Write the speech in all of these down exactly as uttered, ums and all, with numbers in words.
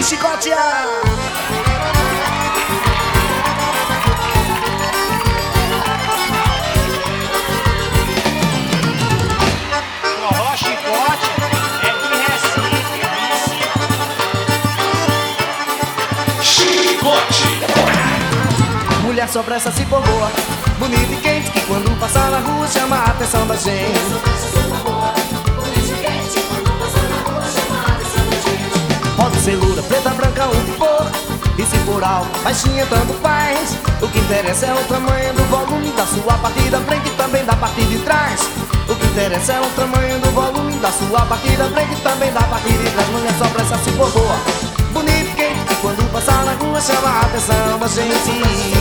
chicotear. Forró chicote é de Recife, Chicote. Mulher só presta se for boa, bonita e quente, que quando passa na rua chama a atenção da gente. Pode ser loura, preta, branca ou que for, e se for alto, baixinha, tanto faz. O que interessa é o tamanho do volume da sua parte da frente e também da parte de trás. O que interessa é o tamanho do volume da sua parte da frente e também da parte de trás. Mulher só presta se for boa, bonita e quente, que quando passar na rua chama a atenção da gente.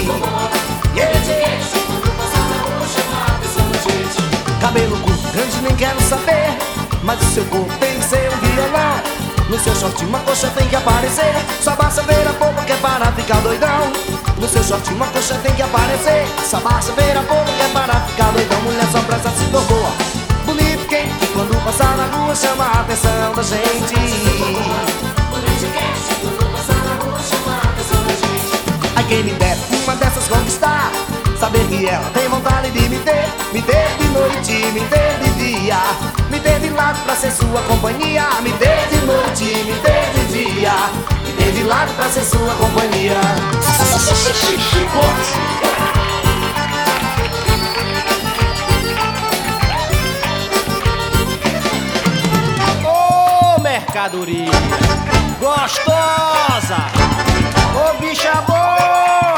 Cabelo curto, grande, nem quero saber, mas o seu corpo tem que ser um violão. No seu short uma coxa tem que aparecer, só basta ver a polpa que é para ficar doidão. No seu short uma coxa tem que aparecer, só basta ver a polpa que é para ficar doidão. Mulher só presta se for boa, bonita e quente, que quando passar na rua chama a atenção da gente. Ai, quem me dera uma dessas conquistar, saber que ela tem vontade de me ter, me ter de noite, me ter de dia, me ter de lado pra ser sua companhia, me ter de noite, me ter de dia, me ter de lado pra ser sua companhia. ô mercadoria gostosa, ô bicha boa.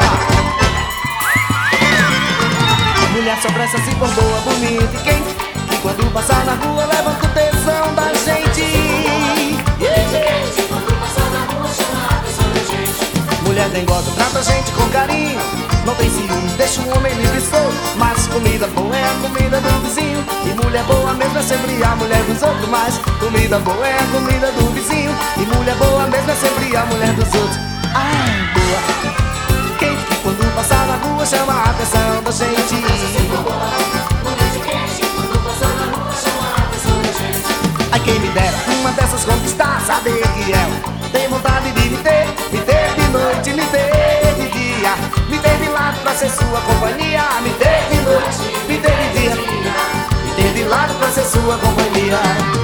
Mulher só presta se for boa, bonita e quente, e quando passar na rua levanta o tesão da gente. Mulher dengosa, trata a gente com carinho, não tem ciúmes, deixa o homem livre e solto. Mas comida boa é a comida do vizinho, e mulher boa mesmo é sempre a mulher dos outros. Mas comida boa é a comida do vizinho, e mulher boa mesmo é sempre a mulher dos outros. Ai, boa, quente, que quando passar na rua chama a atenção da gente. Ai, quem me dera uma dessas conquistar, saber que ela tem vontade de me ter, me ter de noite, me ter de dia, me ter de lado pra ser sua companhia, me ter de noite, me ter de dia, me ter de lado pra ser sua companhia.